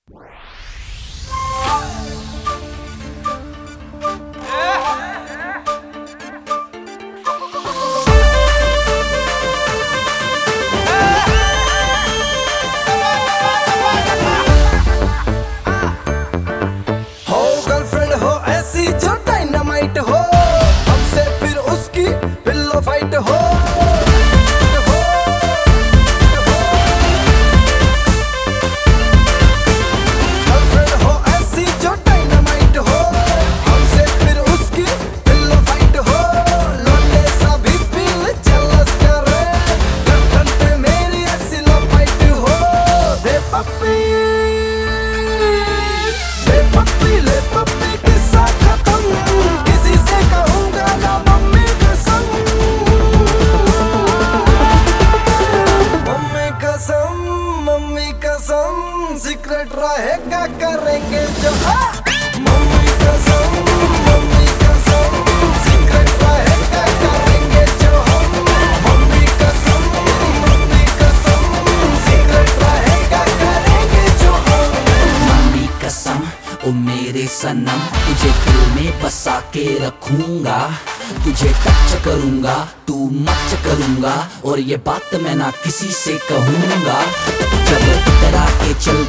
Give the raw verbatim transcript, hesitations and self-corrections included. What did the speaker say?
Secret रहेगा करेंगे जो मम्मी कसम मम्मी कसम सीक्रेट रहेगा करेंगे जो मम्मी कसम मम्मी कसम सीक्रेट रहेगा करेंगे जो मम्मी कसम ओ मेरे सनम, तुझे दिल में बसा के रखूंगा, तुझे टच करूंगा, तू मच करूंगा, और ये बात मैं ना किसी से कहूंगा। जब इतरा के चल